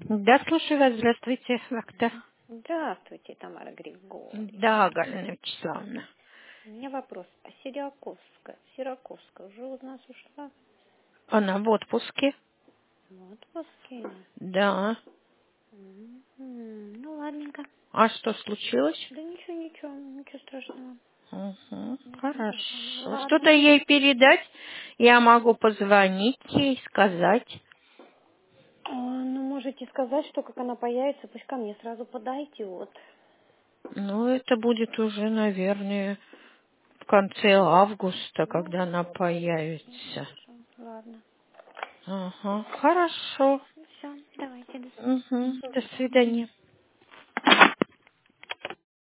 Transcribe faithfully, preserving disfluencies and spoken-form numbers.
Да, слушаю вас. Здравствуйте, доктор. Здравствуйте, Тамара Григорьевна. Да, Галина Вячеславовна. У меня вопрос. А Сираковская? Сираковская уже у нас ушла Она в отпуске. в отпуске. Да. М, Ну, ладненько. А что случилось? Да ничего, ничего, ничего страшного. Угу, Ничего страшного. хорошо. Ладно. Что-то ей передать? Я могу позвонить ей, сказать. А, ну, можете сказать, что как она появится, пусть ко мне сразу подайте, вот. Ну, это будет уже, наверное, в конце августа, Ну, когда она ну, появится. хорошо. Ладно. Ага, хорошо. Ну, все, давайте, до свидания. Угу, до свидания.